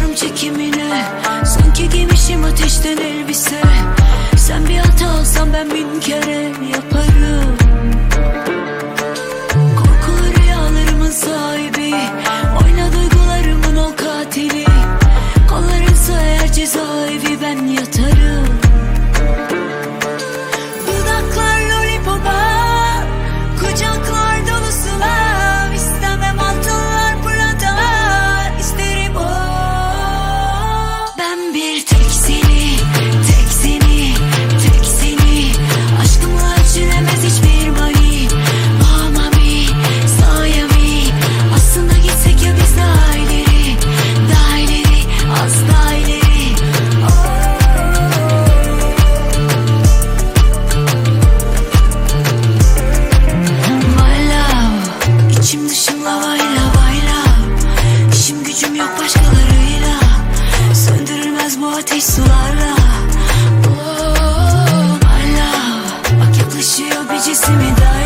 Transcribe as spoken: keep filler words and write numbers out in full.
alıştım çekimine, sanki giymişim ateşten elbise. Sen bir hata alsan ben bin kere yaparım. Korkulu rüyalarımın sahibi, oyna duygularımın ol katili. Kollarınsa eğer cezaevi ben yatarım. Dudaklar lollipopa, kucaklar dolusu lav. İstemem altınlar pırlantalar, isterim o. Ben bir tek seni, tek seni, tek seni. Aşkımla ölçülemez hiçbir mani. Mami, sayami. Aslında gitsek ya biz daha ileri, daha ileri, az daha ileri. İçim dışım lavayla bayla, İşim gücüm yok başkalarıyla, söndürülmez bu ateş sularla. Oh my love, bak yaklaşıyor bir cismi daha.